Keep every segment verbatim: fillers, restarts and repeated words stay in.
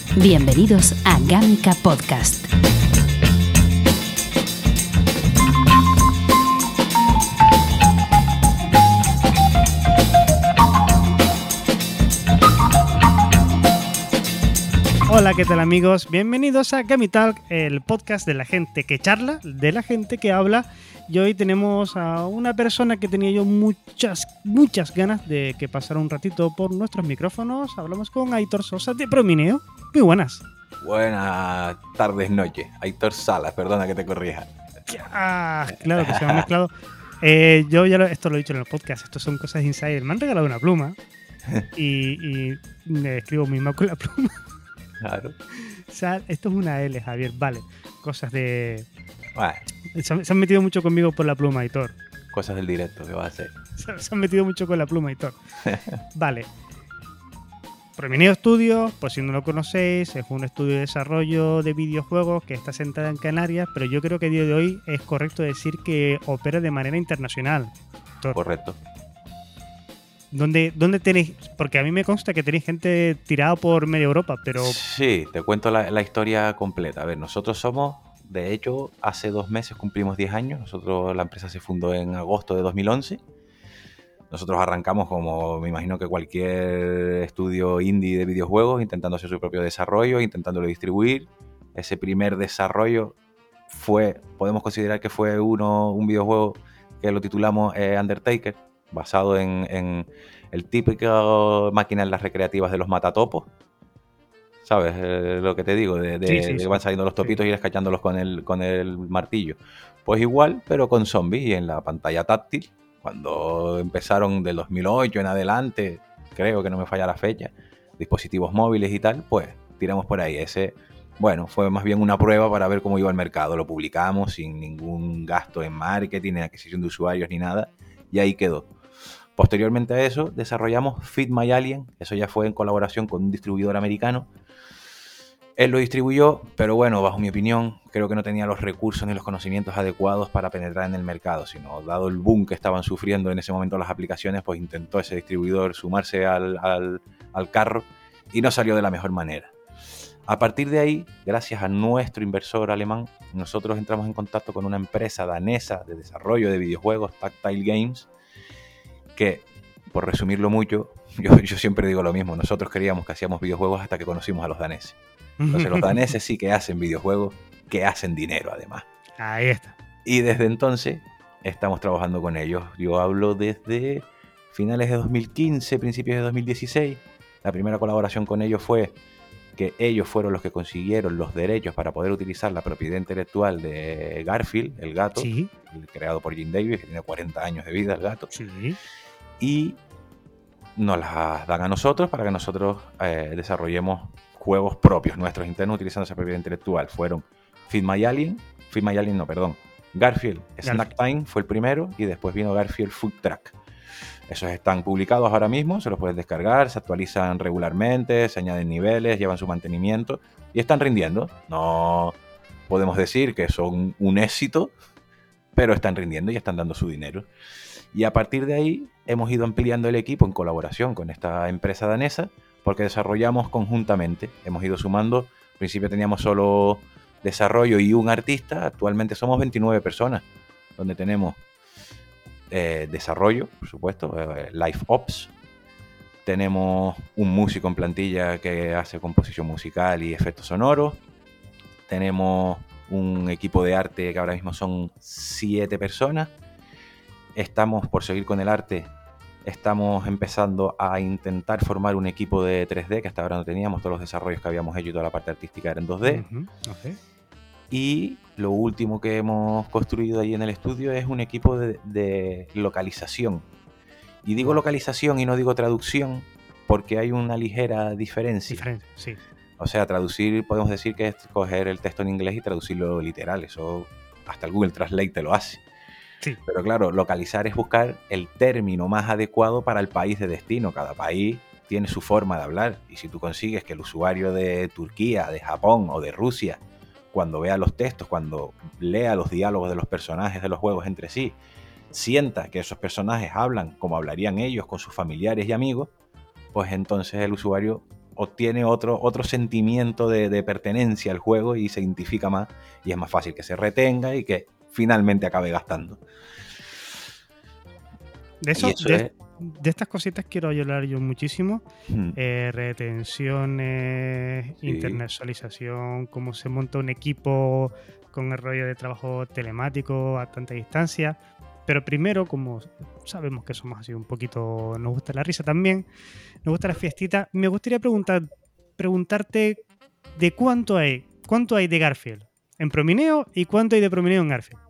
Bienvenidos a Gámica Podcast. Hola, ¿qué tal amigos? Bienvenidos a Gamitalk, el podcast de la gente que charla, de la gente que habla. Y hoy tenemos a una persona que tenía yo muchas, muchas ganas de que pasara un ratito por nuestros micrófonos. Hablamos con Aitor Sosa de Promineo. Muy buenas. Buenas tardes, noches. Aitor Salas, perdona que te corrija. Ah, claro que se me ha mezclado. Eh, yo ya lo, esto lo he dicho en el podcast, esto son cosas de insider. Me han regalado una pluma y, y me escribo misma con la pluma. Claro. O sea, esto es una L, Javier. Vale, cosas de... Bueno, Se han, se han metido mucho conmigo por la pluma, Aitor. cosas del directo, ¿qué vas a hacer? Se, se han metido mucho con la pluma, Aitor. Vale. Promineo Studios, por si no lo conocéis, es un estudio de desarrollo de videojuegos que está sentada en Canarias, pero yo creo que a día de hoy es correcto decir que opera de manera internacional. Aitor. Correcto. ¿Dónde, ¿Dónde tenéis? Porque a mí me consta que tenéis gente tirada por media Europa, pero... Sí, te cuento la, la historia completa. A ver, nosotros somos, de hecho, hace dos meses cumplimos diez años. Nosotros, la empresa se fundó en agosto de dos mil once. Nosotros arrancamos como, me imagino que cualquier estudio indie de videojuegos, intentando hacer su propio desarrollo, intentándolo distribuir. Ese primer desarrollo fue, podemos considerar que fue uno, un videojuego que lo titulamos eh, Undertaker, basado en, en el típico máquina en las recreativas de los matatopos. ¿Sabes? Eh, lo que te digo, de, de, Sí, sí, de que sí. van saliendo los topitos Sí. y ir escachándolos con el, con el martillo. Pues igual, pero con zombies y en la pantalla táctil. Cuando empezaron del dos mil ocho en adelante, creo que no me falla la fecha, dispositivos móviles y tal, pues tiramos por ahí. Ese, bueno, fue más bien una prueba para ver cómo iba el mercado. Lo publicamos sin ningún gasto en marketing, en adquisición de usuarios ni nada, y ahí quedó. Posteriormente a eso, desarrollamos Feed My Alien. Eso ya fue en colaboración con un distribuidor americano. Él lo distribuyó, pero bueno, bajo mi opinión, creo que no tenía los recursos ni los conocimientos adecuados para penetrar en el mercado, sino dado el boom que estaban sufriendo en ese momento las aplicaciones, pues intentó ese distribuidor sumarse al, al, al carro y no salió de la mejor manera. A partir de ahí, gracias a nuestro inversor alemán, nosotros entramos en contacto con una empresa danesa de desarrollo de videojuegos, Tactile Games, que, por resumirlo mucho, yo, yo siempre digo lo mismo, nosotros creíamos que hacíamos videojuegos hasta que conocimos a los daneses. Entonces los daneses sí que hacen videojuegos, que hacen dinero además. Ahí está. Y desde entonces estamos trabajando con ellos. Yo hablo desde finales de dos mil quince, principios de dos mil dieciséis. La primera colaboración con ellos fue que ellos fueron los que consiguieron los derechos para poder utilizar la propiedad intelectual de Garfield, el gato, Sí, creado por Jim Davis, que tiene cuarenta años de vida el gato. sí. Y nos las dan a nosotros para que nosotros eh, desarrollemos juegos propios nuestros internos utilizando esa propiedad intelectual. Fueron Feed My Alien, Feed My Alien no, perdón, Garfield, Snack Time fue el primero y después vino Garfield Food Truck. Esos están publicados ahora mismo, se los puedes descargar, se actualizan regularmente, se añaden niveles, llevan su mantenimiento y están rindiendo. No podemos decir que son un éxito, pero están rindiendo y están dando su dinero. Y a partir de ahí hemos ido ampliando el equipo en colaboración con esta empresa danesa porque desarrollamos conjuntamente. Hemos ido sumando, al principio teníamos solo desarrollo y un artista, actualmente somos veintinueve personas, donde tenemos eh, desarrollo, por supuesto, eh, live ops, tenemos un músico en plantilla que hace composición musical y efectos sonoros, tenemos un equipo de arte que ahora mismo son siete personas. Estamos, por seguir con el arte, estamos empezando a intentar formar un equipo de tres D que hasta ahora no teníamos. Todos los desarrollos que habíamos hecho y toda la parte artística era en dos D. Uh-huh. Okay. Y lo último que hemos construido ahí en el estudio es un equipo de, de localización. Y digo localización y no digo traducción porque hay una ligera diferencia. Diferente, sí. O sea, traducir, podemos decir que es coger el texto en inglés y traducirlo literal. Eso hasta el Google Translate te lo hace. Sí. Pero claro, localizar es buscar el término más adecuado para el país de destino. Cada país tiene su forma de hablar. Y si tú consigues que el usuario de Turquía, de Japón o de Rusia, cuando vea los textos, cuando lea los diálogos de los personajes de los juegos entre sí, sienta que esos personajes hablan como hablarían ellos con sus familiares y amigos, pues entonces el usuario obtiene otro, otro sentimiento de, de pertenencia al juego y se identifica más y es más fácil que se retenga y que finalmente acabe gastando. De eso, eso de, es... de estas cositas quiero hablar yo muchísimo. Hmm. Eh, retenciones, sí. internacionalización, cómo se monta un equipo con el rollo de trabajo telemático a tanta distancia. Pero primero, como sabemos que somos así un poquito, nos gusta la risa también, nos gusta la fiestita, me gustaría preguntar, preguntarte de cuánto hay, cuánto hay de Garfield en Promineo y cuánto hay de Promineo en Garfield.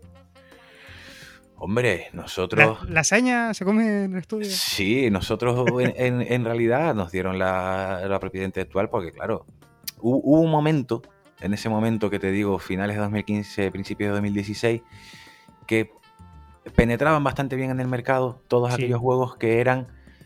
Hombre, nosotros... ¿La, ¿Lasaña se come en el estudio? Sí, nosotros en, en, en realidad nos dieron la, la propiedad intelectual porque, claro, hubo, hubo un momento, en ese momento que te digo, finales de dos mil quince, principios de dos mil dieciséis, que penetraban bastante bien en el mercado todos sí. aquellos juegos que eran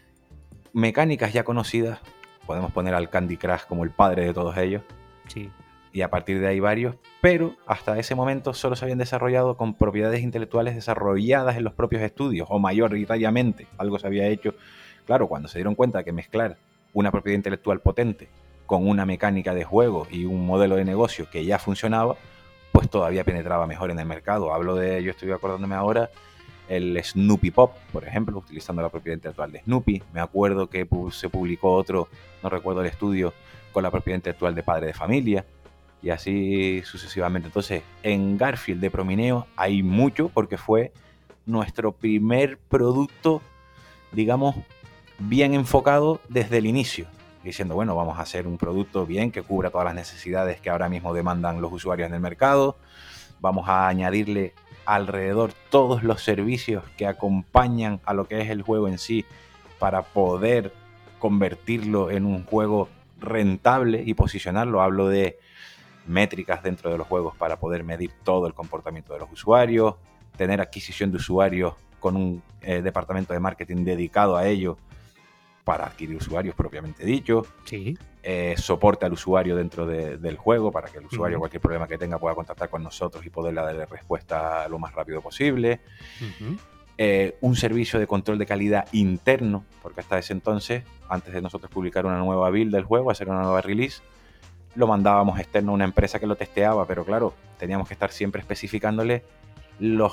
mecánicas ya conocidas. Podemos poner al Candy Crush como el padre de todos ellos. Sí. Y a partir de ahí varios, pero hasta ese momento solo se habían desarrollado con propiedades intelectuales desarrolladas en los propios estudios, o mayoritariamente algo se había hecho. Claro, cuando se dieron cuenta que mezclar una propiedad intelectual potente con una mecánica de juego y un modelo de negocio que ya funcionaba, pues todavía penetraba mejor en el mercado. Hablo de, yo estoy acordándome ahora, el Snoopy Pop, por ejemplo, utilizando la propiedad intelectual de Snoopy. Me acuerdo que se publicó otro, no recuerdo el estudio, con la propiedad intelectual de Padre de Familia. Y así sucesivamente. Entonces, en Garfield de Promineo hay mucho porque fue nuestro primer producto, digamos, bien enfocado desde el inicio. Diciendo, bueno, vamos a hacer un producto bien que cubra todas las necesidades que ahora mismo demandan los usuarios en el mercado. Vamos a añadirle alrededor todos los servicios que acompañan a lo que es el juego en sí para poder convertirlo en un juego rentable y posicionarlo. Hablo de métricas dentro de los juegos para poder medir todo el comportamiento de los usuarios, tener adquisición de usuarios con un eh, departamento de marketing dedicado a ello para adquirir usuarios propiamente dicho, sí. eh, soporte al usuario dentro de, del juego para que el usuario, uh-huh. cualquier problema que tenga, pueda contactar con nosotros y poderle darle respuesta lo más rápido posible. Uh-huh. Eh, un servicio de control de calidad interno, porque hasta ese entonces, antes de nosotros publicar una nueva build del juego, hacer una nueva release, lo mandábamos externo a una empresa que lo testeaba, pero claro, teníamos que estar siempre especificándole los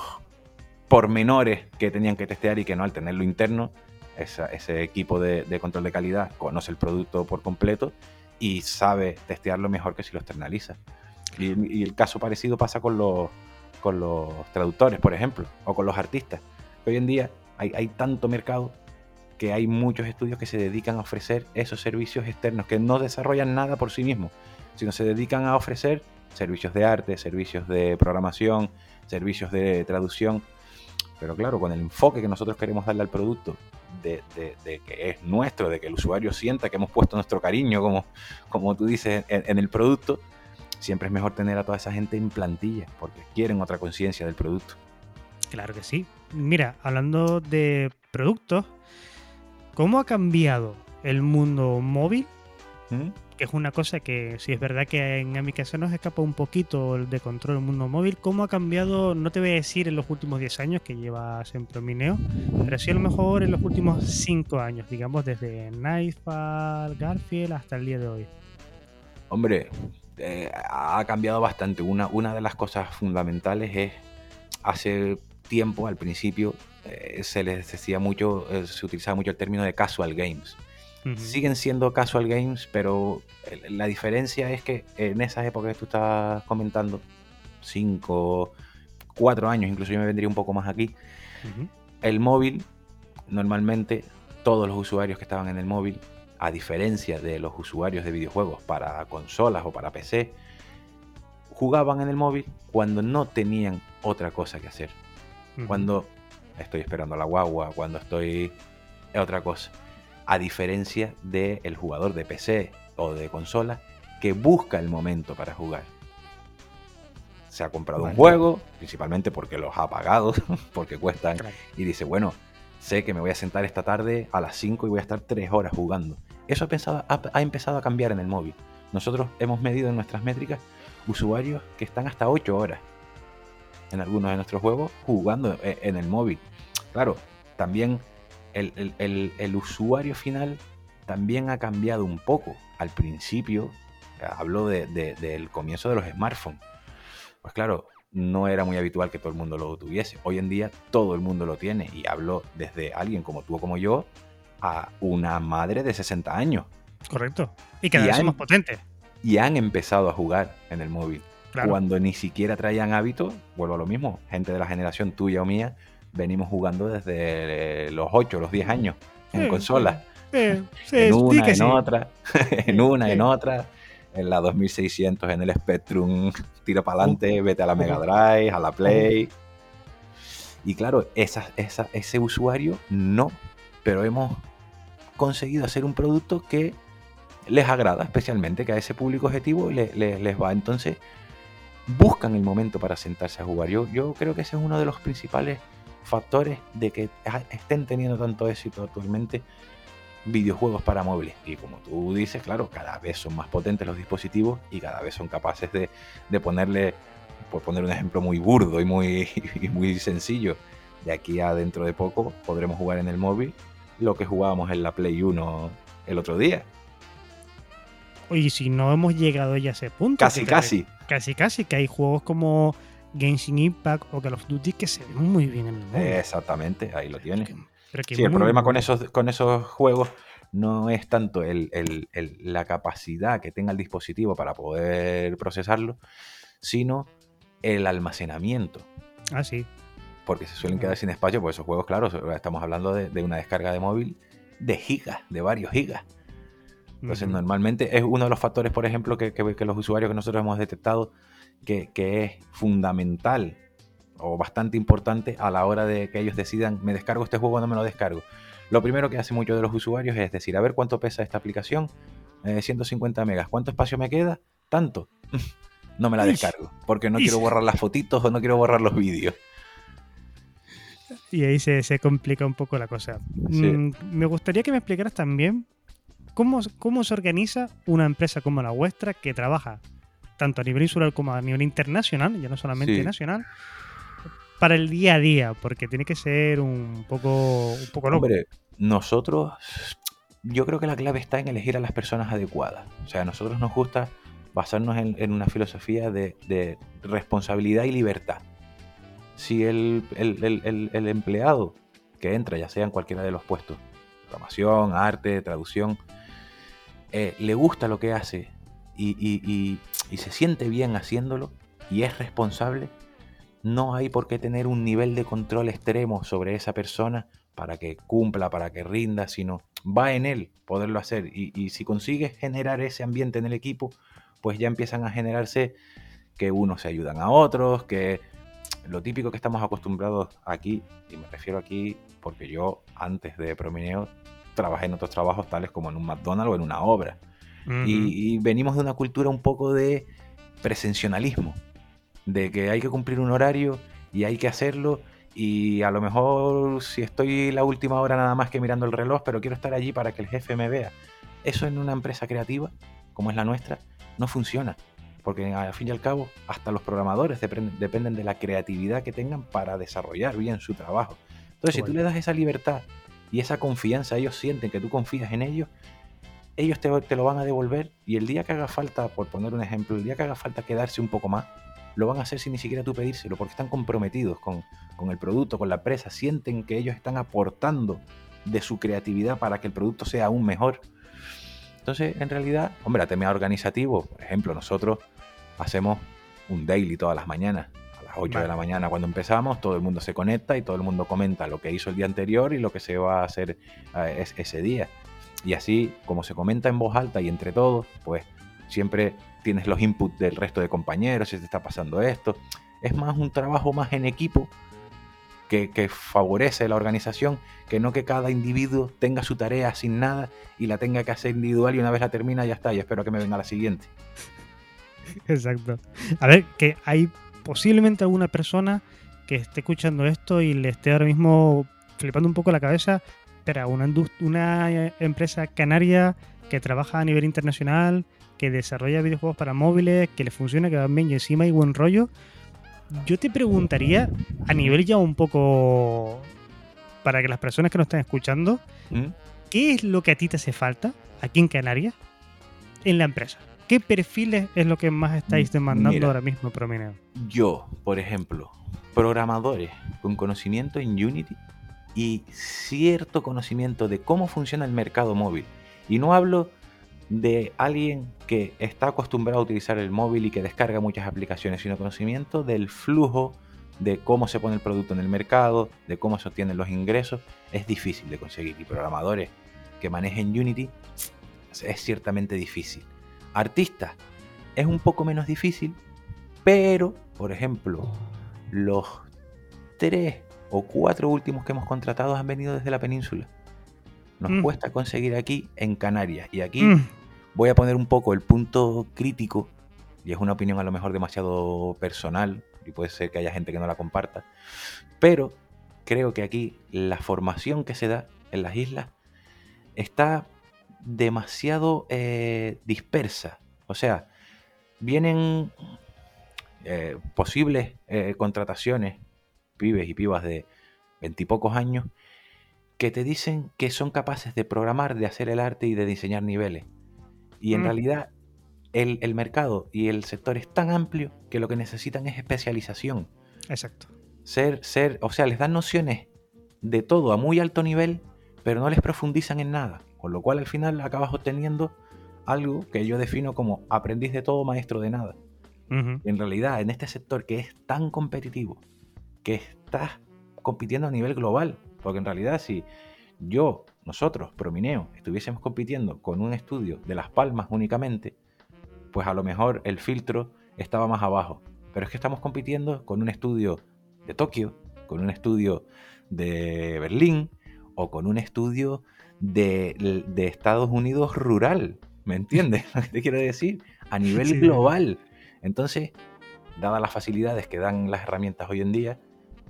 pormenores que tenían que testear y que no, al tenerlo interno, esa, ese equipo de, de control de calidad conoce el producto por completo y sabe testearlo mejor que si lo externaliza. Y, y el caso parecido pasa con los, con los traductores, por ejemplo, o con los artistas. Hoy en día hay, hay tanto mercado que hay muchos estudios que se dedican a ofrecer esos servicios externos, que no desarrollan nada por sí mismos, sino se dedican a ofrecer servicios de arte, servicios de programación, servicios de traducción. Pero claro, con el enfoque que nosotros queremos darle al producto, de, de, de que es nuestro, de que el usuario sienta que hemos puesto nuestro cariño, como, como tú dices, en, en el producto, siempre es mejor tener a toda esa gente en plantilla, porque quieren otra conciencia del producto. Claro que sí. Mira, hablando de productos, ¿cómo ha cambiado el mundo móvil? ¿Mm? Que es una cosa que, si es verdad que en mi caso nos escapa un poquito el de control del mundo móvil. ¿Cómo ha cambiado? No te voy a decir en los últimos diez años que llevas en Promineo, pero sí a lo mejor en los últimos cinco años, digamos, desde Nightfall, Garfield hasta el día de hoy. Hombre, eh, ha cambiado bastante. Una, una de las cosas fundamentales es, hace tiempo, al principio, eh, se les decía mucho, eh, se utilizaba mucho el término de casual games. Uh-huh. Siguen siendo casual games, pero la diferencia es que en esas épocas que tú estás comentando, cinco, cuatro años, incluso yo me vendría un poco más aquí, uh-huh. el móvil, normalmente todos los usuarios que estaban en el móvil, a diferencia de los usuarios de videojuegos para consolas o para P C, jugaban en el móvil cuando no tenían otra cosa que hacer. Uh-huh. Cuando estoy esperando a la guagua, cuando estoy en otra cosa. A diferencia del jugador de P C o de consola que busca el momento para jugar. Se ha comprado vale. un juego, principalmente porque los ha pagado, porque cuestan, claro. y dice, bueno, sé que me voy a sentar esta tarde a las cinco y voy a estar tres horas jugando. Eso ha, pensado, ha, ha empezado a cambiar en el móvil. Nosotros hemos medido en nuestras métricas usuarios que están hasta ocho horas en algunos de nuestros juegos jugando en el móvil. Claro, también el, el, el, el usuario final también ha cambiado un poco. Al principio, hablo de, de, del comienzo de los smartphones. Pues claro, no era muy habitual que todo el mundo lo tuviese. Hoy en día todo el mundo lo tiene, y hablo desde alguien como tú o como yo a una madre de sesenta años. Correcto. Y cada Y vez han- somos potentes. Y han empezado a jugar en el móvil. Claro. Cuando ni siquiera traían hábito, vuelvo a lo mismo, gente de la generación tuya o mía, venimos jugando desde los ocho, los diez años en Sí, consolas. Sí, sí, En di una, que en sí. otra, en una, Sí. en otra, en la dos mil seiscientos, en el Spectrum, tira para adelante, vete a la Mega Drive, a la Play. Y claro, esa, esa, ese usuario no, pero hemos conseguido hacer un producto que les agrada, especialmente que a ese público objetivo le- le- les va. Entonces, buscan el momento para sentarse a jugar. Yo, yo creo que ese es uno de los principales factores de que a- estén teniendo tanto éxito actualmente videojuegos para móviles. Y como tú dices, claro, cada vez son más potentes los dispositivos y cada vez son capaces de, de ponerle, por poner un ejemplo muy burdo y muy, y muy sencillo, de aquí a dentro de poco podremos jugar en el móvil lo que jugábamos en la Play uno el otro día. Oye, si no hemos llegado ya a ese punto. Casi, que te- casi. Casi, casi. Que hay juegos como Genshin Impact o Call of Duty que se ven muy bien en el móvil. Exactamente, ahí lo tienes. Que- pero que Sí, el muy, problema muy con bien. esos, con esos juegos no es tanto el, el- el- la capacidad que tenga el dispositivo para poder procesarlo, sino el almacenamiento, Ah, sí. porque se suelen quedar sin espacio, pues esos juegos, claro, estamos hablando de, de una descarga de móvil de gigas, de varios gigas. Entonces, Ujú. normalmente es uno de los factores, por ejemplo, que, que- que los usuarios que nosotros hemos detectado que, que es fundamental o bastante importante a la hora de que ellos decidan, ¿me descargo este juego o no me lo descargo? Lo primero que hacen muchos de los usuarios es decir, a ver cuánto pesa esta aplicación, eh, ciento cincuenta megas, ¿cuánto espacio me queda? Tanto. No me la Ish. descargo, porque no Ish. quiero borrar las fotitos o no quiero borrar los vídeos. Y ahí se, se complica un poco la cosa. Sí. Mm, me gustaría que me explicaras también cómo, cómo se organiza una empresa como la vuestra que trabaja tanto a nivel insular como a nivel internacional, ya no solamente Sí. nacional, para el día a día, porque tiene que ser un poco, un poco loco. Hombre, nosotros, yo creo que la clave está en elegir a las personas adecuadas. O sea, a nosotros nos gusta basarnos en, en una filosofía de, de responsabilidad y libertad. Si el, el- el- el- el empleado que entra, ya sea en cualquiera de los puestos, programación, arte, traducción, eh, le gusta lo que hace y, y- y- y se siente bien haciéndolo y es responsable, no hay por qué tener un nivel de control extremo sobre esa persona para que cumpla, para que rinda, sino va en él poderlo hacer. Y, y si consigues generar ese ambiente en el equipo, pues ya empiezan a generarse que unos se ayudan a otros, que lo típico que estamos acostumbrados aquí, y me refiero aquí porque yo antes de Promineo trabajé en otros trabajos tales como en un McDonald's o en una obra. Ujú. Y, y venimos de una cultura un poco de presencialismo, de que hay que cumplir un horario y hay que hacerlo, y a lo mejor si estoy la última hora nada más que mirando el reloj, pero quiero estar allí para que el jefe me vea. Eso en una empresa creativa como es la nuestra no funciona, porque al fin y al cabo hasta los programadores dependen, dependen de la creatividad que tengan para desarrollar bien su trabajo. Entonces, si tú le das esa libertad y esa confianza, ellos sienten que tú confías en ellos, ellos te, te lo van a devolver, y el día que haga falta, por poner un ejemplo, el día que haga falta quedarse un poco más, lo van a hacer sin ni siquiera tú pedírselo, porque están comprometidos con, con el producto, con la empresa, sienten que ellos están aportando de su creatividad para que el producto sea aún mejor. Entonces, en realidad, hombre, a tema organizativo, por ejemplo, nosotros hacemos un daily todas las mañanas. A las ocho Vale. de la mañana cuando empezamos, todo el mundo se conecta y todo el mundo comenta lo que hizo el día anterior y lo que se va a hacer eh, es- ese día. Y así, como se comenta en voz alta y entre todos, pues siempre tienes los inputs del resto de compañeros, si te está pasando esto. Es más un trabajo más en equipo que, que favorece la organización, que no que cada individuo tenga su tarea sin nada y la tenga que hacer individual y una vez la termina ya está, y espero que me venga la siguiente. Exacto. A ver, que hay posiblemente alguna persona que esté escuchando esto y le esté ahora mismo flipando un poco la cabeza, pero una, indust- una eh, empresa canaria que trabaja a nivel internacional, que desarrolla videojuegos para móviles, que le funciona, que va bien y encima hay buen rollo. Yo te preguntaría, a nivel ya un poco para que las personas que nos están escuchando, ¿Mm? ¿qué es lo que a ti te hace falta aquí en Canarias en la empresa? ¿Qué perfiles es lo que más estáis demandando Mira, ahora mismo, Promineo? Yo, por ejemplo, programadores con conocimiento en Unity y cierto conocimiento de cómo funciona el mercado móvil. Y no hablo de alguien que está acostumbrado a utilizar el móvil y que descarga muchas aplicaciones, sino conocimiento del flujo, de cómo se pone el producto en el mercado, de cómo se obtienen los ingresos. Es difícil de conseguir, y programadores que manejen Unity es ciertamente difícil. Artistas es un poco menos difícil, pero, por ejemplo, los tres o cuatro últimos que hemos contratado han venido desde la península. Nos mm. cuesta conseguir aquí en Canarias. Y aquí mm. voy a poner un poco el punto crítico, y es una opinión a lo mejor demasiado personal, y puede ser que haya gente que no la comparta, pero creo que aquí la formación que se da en las islas está demasiado eh, dispersa. O sea, vienen eh, posibles eh, contrataciones, pibes y pibas de veintipocos años, que te dicen que son capaces de programar, de hacer el arte y de diseñar niveles. Y en mm. realidad el, el mercado y el sector es tan amplio que lo que necesitan es especialización. Exacto. Ser, ser, o sea, les dan nociones de todo a muy alto nivel, pero no les profundizan en nada. Con lo cual al final acabas obteniendo algo que yo defino como aprendiz de todo, maestro de nada. Uh-huh. Y en realidad, en este sector que es tan competitivo, que estás compitiendo a nivel global, porque en realidad si yo, nosotros, Promineo, estuviésemos compitiendo con un estudio de Las Palmas únicamente, pues a lo mejor el filtro estaba más abajo. Pero es que estamos compitiendo con un estudio de Tokio, con un estudio de Berlín o con un estudio de, de Estados Unidos rural. ¿Me entiendes lo que te quiero decir? A nivel sí. global. Entonces, dadas las facilidades que dan las herramientas hoy en día,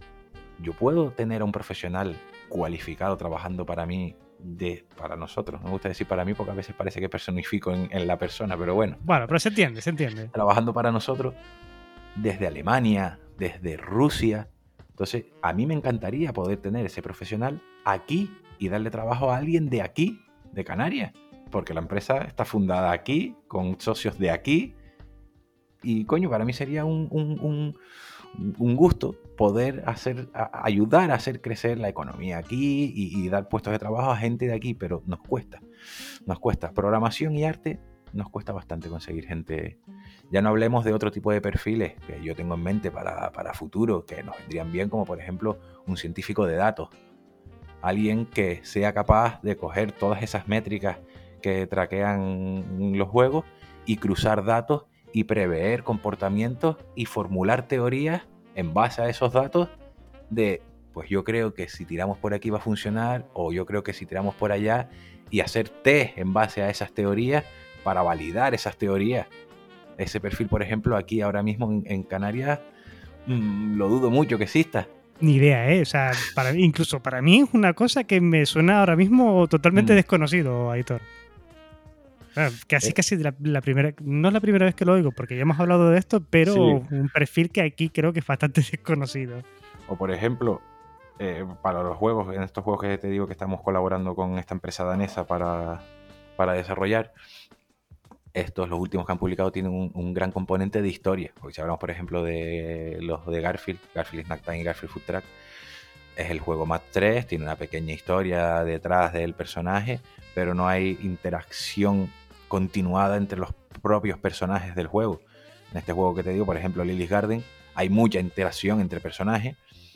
yo puedo tener a un profesional cualificado trabajando para mí, de, para nosotros. Me gusta decir para mí porque a veces parece que personifico en, en la persona, pero bueno. Bueno, pero se entiende, se entiende. Trabajando para nosotros desde Alemania, desde Rusia. Entonces, a mí me encantaría poder tener ese profesional aquí y darle trabajo a alguien de aquí, de Canarias. Porque la empresa está fundada aquí, con socios de aquí. Y coño, para mí sería un, un, un, un gusto poder hacer, a, ayudar a hacer crecer la economía aquí y, y dar puestos de trabajo a gente de aquí, pero nos cuesta, nos cuesta. Programación y arte nos cuesta bastante conseguir gente. Ya no hablemos de otro tipo de perfiles que yo tengo en mente para, para futuro, que nos vendrían bien, como por ejemplo un científico de datos. Alguien que sea capaz de coger todas esas métricas que traquean los juegos y cruzar datos y prever comportamientos y formular teorías en base a esos datos de, pues yo creo que si tiramos por aquí va a funcionar, o yo creo que si tiramos por allá, y hacer test en base a esas teorías para validar esas teorías. Ese perfil, por ejemplo, aquí ahora mismo en, en Canarias, mmm, lo dudo mucho que exista. Ni idea, ¿eh? O sea, para, incluso para mí es una cosa que me suena ahora mismo totalmente mm. desconocido, Aitor. Bueno, casi, eh. casi la, la primera, no es la primera vez que lo oigo, porque ya hemos hablado de esto, pero sí. Un perfil que aquí creo que es bastante desconocido. O por ejemplo, eh, para los juegos, en estos juegos que te digo que estamos colaborando con esta empresa danesa para, para desarrollar, estos, los últimos que han publicado, tienen un, un gran componente de historia. Porque si hablamos, por ejemplo, de los de Garfield, Garfield Snack Time y Garfield Food Truck, es el juego Map tres, tiene una pequeña historia detrás del personaje, pero no hay interacción continuada entre los propios personajes del juego. En este juego que te digo, por ejemplo, Lily's Garden, hay mucha interacción entre personajes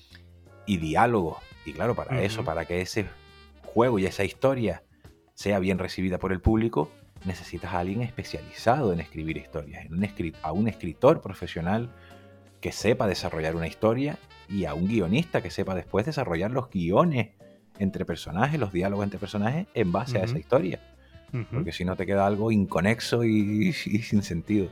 y diálogo. Y claro, para uh-huh. eso, para que ese juego y esa historia sea bien recibida por el público, necesitas a alguien especializado en escribir historias, en un escrit- a un escritor profesional que sepa desarrollar una historia y a un guionista que sepa después desarrollar los guiones entre personajes, los diálogos entre personajes en base uh-huh. a esa historia. Uh-huh. Porque si no te queda algo inconexo y, y sin sentido.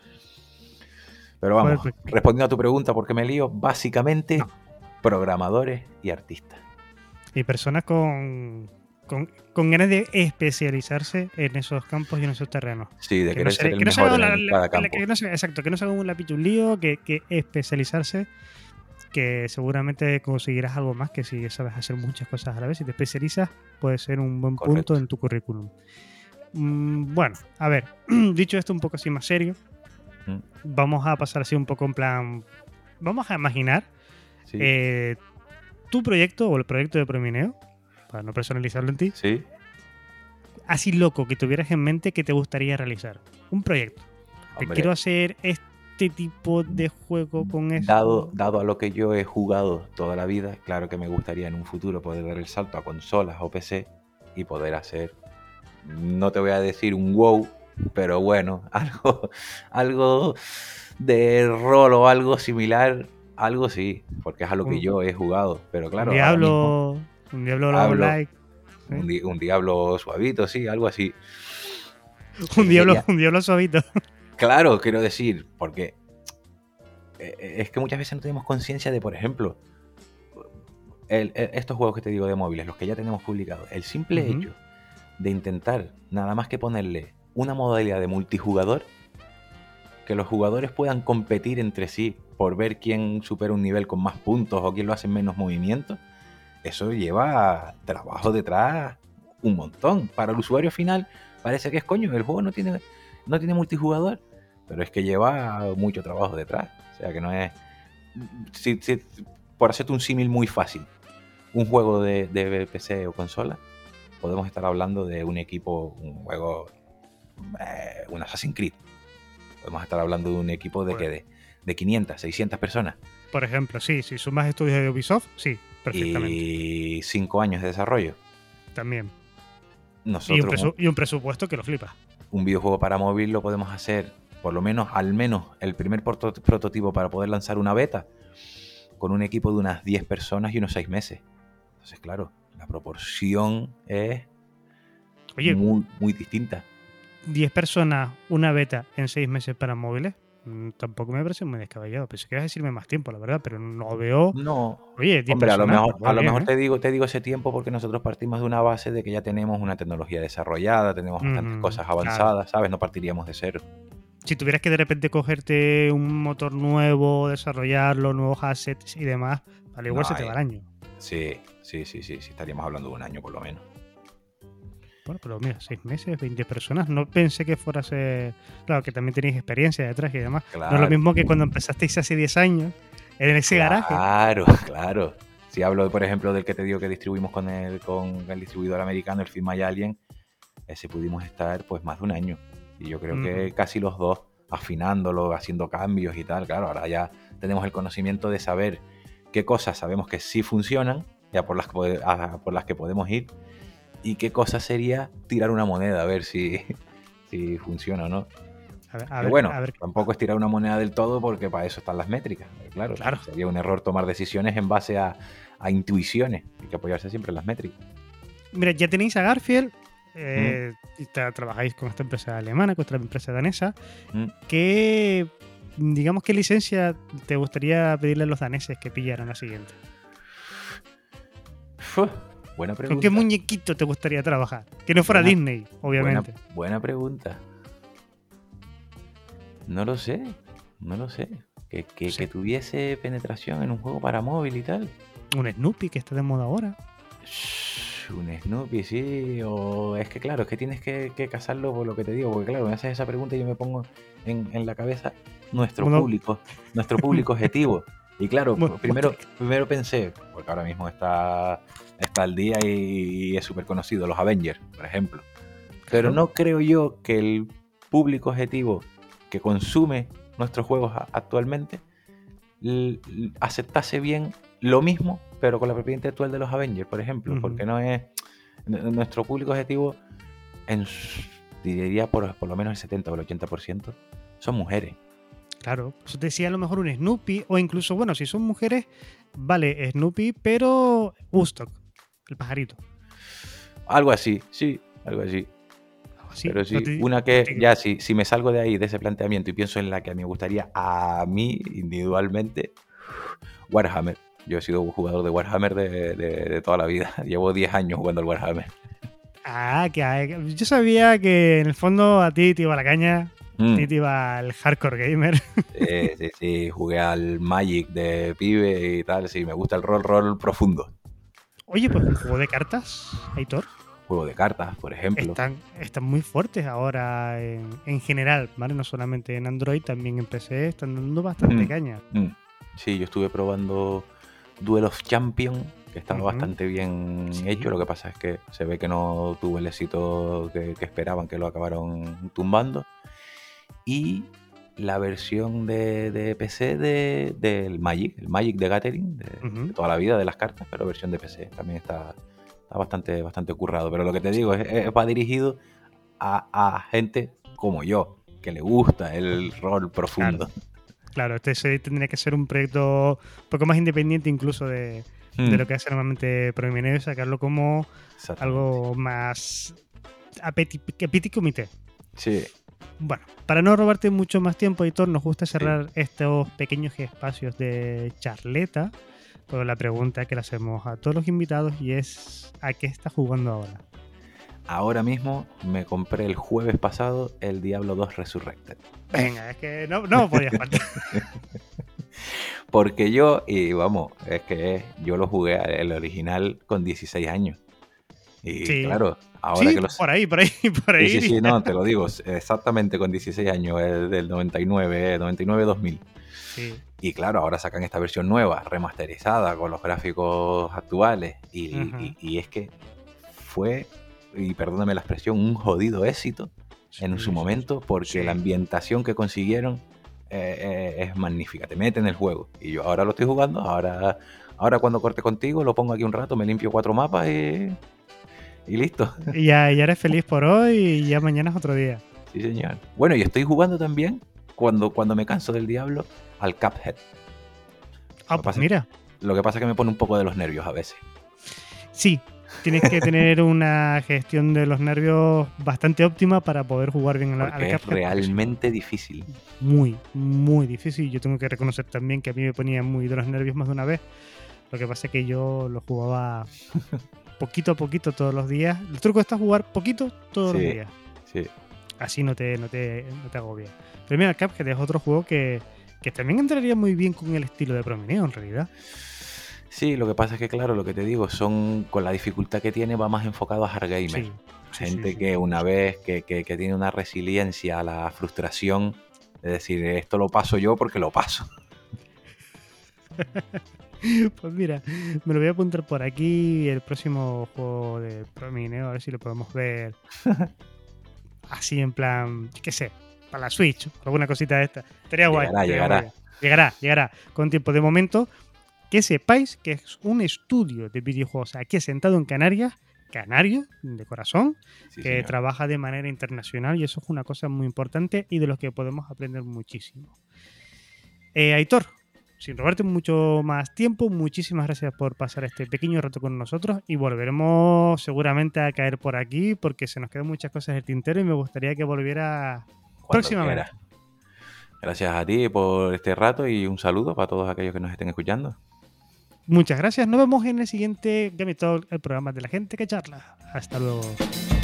Pero vamos, bueno, pues, respondiendo a tu pregunta, ¿por qué me lío? Básicamente, no. programadores y artistas. Y personas con, con, con ganas de especializarse en esos campos y en esos terrenos. Sí, de que querer no ser el que mejor no en la, cada la, campo. Que no se, exacto, que no se haga un lápiz un lío, que, que especializarse que seguramente conseguirás algo más que si sabes hacer muchas cosas a la vez y te especializas, puede ser un buen Correcto. punto en tu currículum. Mm, bueno, a ver, dicho esto un poco así más serio, Mm, vamos a pasar así un poco en plan, vamos a imaginar Sí, eh, tu proyecto o el proyecto de Promineo, para no personalizarlo en ti, sí. así loco que tuvieras en mente que te gustaría realizar. Un proyecto. Te Hombre, quiero hacer este tipo de juego con esto. dado, dado a lo que yo he jugado toda la vida, claro que me gustaría en un futuro poder dar el salto a consolas o P C y poder hacer, no te voy a decir un WoW, pero bueno, algo, algo de rol o algo similar, algo sí, porque es a lo que Un- yo he jugado. Pero claro, un ahora mismo Diablo, un Diablo hablo like, ¿sí? un, di- un diablo suavito, sí, algo así. un Ese Diablo, sería, un Diablo suavito. claro, quiero decir, porque eh, eh, es que muchas veces no tenemos conciencia de, por ejemplo, el- el- estos juegos que te digo de móviles, los que ya tenemos publicados, el simple Ujú. hecho de intentar nada más que ponerle una modalidad de multijugador, que los jugadores puedan competir entre sí por ver quién supera un nivel con más puntos o quién lo hace en menos movimientos, eso lleva trabajo detrás un montón. Para el usuario final parece que es coño, el juego no tiene, no tiene multijugador, pero es que lleva mucho trabajo detrás. O sea que no es... Si, si- por hacerte un símil muy fácil, un juego de, de P C o consola, podemos estar hablando de un equipo, un juego, eh, un Assassin's Creed. Podemos estar hablando de un equipo de, Bueno. que de, de quinientas, seiscientas personas Por ejemplo, sí, si sumas estudios de Ubisoft, sí, perfectamente. y cinco años de desarrollo. También. Y un, Nosotros, presu- y un presupuesto que lo flipas. un videojuego para móvil lo podemos hacer, por lo menos, al menos, el primer proto- prototipo para poder lanzar una beta con un equipo de unas diez personas y unos seis meses. Entonces, claro, la proporción es Oye, muy, muy distinta. diez personas, una beta en seis meses para móviles, mm, tampoco me parece muy descabellado. Pensé que ibas a decirme más tiempo, la verdad, pero no veo. No, Oye, diez hombre, a lo personas, mejor, pues a lo bien, mejor ¿eh? te digo, te digo ese tiempo porque nosotros partimos de una base de que ya tenemos una tecnología desarrollada, tenemos bastantes Ujú, cosas claro. avanzadas, ¿sabes? No partiríamos de cero. Si tuvieras que de repente cogerte un motor nuevo, desarrollarlo, nuevos assets y demás, al igual No, se te ahí- va el año. Sí, sí, sí, sí, sí, estaríamos hablando de un año por lo menos. Bueno, pero mira, seis meses, veinte personas. No pensé que fuera a ser. Claro, que también tenéis experiencia detrás y demás. No es Claro. lo mismo que cuando empezasteis hace diez años en ese garaje. Claro, claro. Si hablo, por ejemplo, del que te digo que distribuimos con el, con el distribuidor americano, el Film My Alien, ese pudimos estar pues más de un año. Y yo creo que Ujú. casi los dos, afinándolo, haciendo cambios y tal. Claro, ahora ya tenemos el conocimiento de saber qué cosas sabemos que sí funcionan, ya por las que, pode- a- por las que podemos ir, y qué cosa sería tirar una moneda a ver si, si funciona o no. A ver, a Que ver, bueno, a ver. tampoco es tirar una moneda del todo porque para eso están las métricas. Eh, Claro, Claro. sería un error tomar decisiones en base a, a intuiciones. Hay que apoyarse siempre en las métricas. Mira, ya tenéis a Garfield. eh, y tra- trabajáis con esta empresa alemana, con esta empresa danesa. Mm. ¿Qué, digamos, qué licencia te gustaría pedirle a los daneses que pillaran la siguiente? Uf, buena pregunta. ¿Con qué muñequito te gustaría trabajar? Que no fuera Buena- Disney, obviamente. Buena, buena pregunta. No lo sé, no lo sé. Que, que, Sí. que tuviese penetración en un juego para móvil y tal. Un Snoopy que está de moda ahora. Shh, Un Snoopy, sí. O es que claro, es que tienes que, que casarlo por lo que te digo. Porque claro, me haces esa pregunta y yo me pongo en, en la cabeza nuestro Bueno. público, nuestro público objetivo. Y claro, Bueno, primero, primero pensé, porque ahora mismo está, está al día y, y es súper conocido, los Avengers, por ejemplo. Pero Claro. no creo yo que el público objetivo que consume nuestros juegos a- actualmente l- l- aceptase bien lo mismo, pero con la propiedad intelectual de los Avengers, por ejemplo, Ujú. porque no es n- nuestro público objetivo, en, su- diría por, por lo menos el setenta o el ochenta por ciento, son mujeres. Claro, eso te decía a lo mejor un Snoopy, o incluso, bueno, si son mujeres, vale, Snoopy, pero Woodstock, el pajarito. Algo así, sí, algo así. Algo así. Pero sí, No te- una no que te- ya si, si me salgo de ahí, de ese planteamiento y pienso en la que me gustaría a mí individualmente, Warhammer. Yo he sido un jugador de Warhammer de, de- de toda la vida. Llevo diez años jugando al Warhammer. Ah, que hay- yo sabía que en el fondo a ti te iba la caña, Mm. Titi va al hardcore gamer. Sí, sí, sí, jugué al Magic de pibe y tal, sí, me gusta el rol, rol profundo. Oye, pues un juego de cartas, Aitor, Juego de cartas, por ejemplo. están, están muy fuertes ahora en, en general, ¿vale? No solamente en Android, también en P C están dando bastante Mm. caña. Mm. Sí, yo estuve probando Duel of Champions, que estaba Ujú. bastante bien Sí. hecho. Lo que pasa es que se ve que no tuvo el éxito que, que esperaban, que lo acabaron tumbando. Y la versión de, de P C de, del Magic, el Magic de Gathering, de, Ujú. de toda la vida, de las cartas, pero versión de P C también está, está bastante, bastante currado. Pero lo que te digo es, es va dirigido a, a gente como yo, que le gusta el rol profundo. Claro, este se- tendría que ser un proyecto un poco más independiente incluso de, Mm, de lo que hace normalmente Promineo y sacarlo como exactamente. algo más a petit, a petit comité. Sí, Bueno, para no robarte mucho más tiempo, Editor, nos gusta cerrar estos pequeños espacios de charleta con la pregunta que le hacemos a todos los invitados y es ¿a qué estás jugando ahora? ahora mismo me compré el jueves pasado el Diablo dos Resurrected. Venga, es que no, no podía faltar. Porque yo, y vamos, es que yo lo jugué el original con dieciséis años. Y Sí. claro, ahora Sí, que los... por ahí, por ahí, por ahí. Sí, sí, sí, no, te lo digo, exactamente con dieciséis años, el del noventa y nueve, noventa y nueve dos mil. Sí. Y claro, ahora sacan esta versión nueva, remasterizada, con los gráficos actuales. Y, Ujú. y- y es que fue, y perdóname la expresión, un jodido éxito en Sí, su sí, momento, porque sí. la ambientación que consiguieron eh, eh, es magnífica, te mete en el juego. Y yo ahora lo estoy jugando, ahora, ahora cuando corte contigo lo pongo aquí un rato, me limpio cuatro mapas y, y listo. Y ya, ya eres feliz por hoy y ya mañana es otro día. Sí, señor. Bueno, y estoy jugando también, cuando, cuando me canso del diablo, al Cuphead. Ah, Lo que pues pasa- mira, Lo que pasa es que me pone un poco de los nervios a veces. sí, tienes que tener una gestión de los nervios bastante óptima para poder jugar bien al, al Porque es Cuphead, porque si no, realmente difícil. muy, muy difícil. Yo tengo que reconocer también que a mí me ponía muy de los nervios más de una vez. Lo que pasa es que yo lo jugaba poquito a poquito todos los días. El truco está jugar poquito todos Sí. los días. Sí. Así no te, no te, no te agobias. Pero mira, el Cuphead es otro juego que, que también entraría muy bien con el estilo de Promineo, en realidad. Sí, lo que pasa es que, claro, lo que te digo, son con la dificultad que tiene, va más enfocado a hard gamer. Sí, sí, Gente sí, sí. que una vez que, que- que tiene una resiliencia a la frustración, de decir, esto lo paso yo porque lo paso. Pues mira, me lo voy a apuntar por aquí. El próximo juego de Promineo, a ver si lo podemos ver así en plan, yo qué sé, para la Switch, o alguna cosita de esta. Estaría guay. Llegará, estaría llegará. guay. Llegará, llegará. Con tiempo. De momento, que sepáis que es un estudio de videojuegos aquí asentado en Canarias, canario, de corazón, Sí, que señor. trabaja de manera internacional y eso es una cosa muy importante y de los que podemos aprender muchísimo. Eh, Aitor, sin robarte mucho más tiempo, muchísimas gracias por pasar este pequeño rato con nosotros y volveremos seguramente a caer por aquí porque se nos quedan muchas cosas del tintero y me gustaría que volviera Cuando próximamente. quiera. Gracias a ti por este rato y un saludo para todos aquellos que nos estén escuchando. Muchas gracias, nos vemos en el siguiente Game Talk, el programa de la gente que charla. Hasta luego.